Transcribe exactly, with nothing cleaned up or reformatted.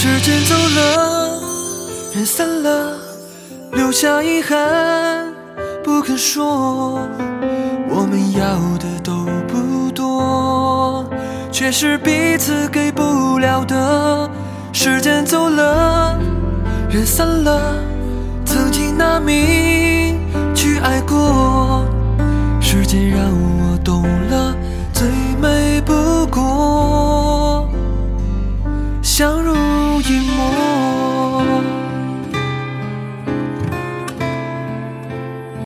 时间走了，人散了，留下遗憾不肯说。我们要的都不多，却是彼此给不了的。时间走了，人散了，曾经拿命去爱过。时间让我懂了，最美不过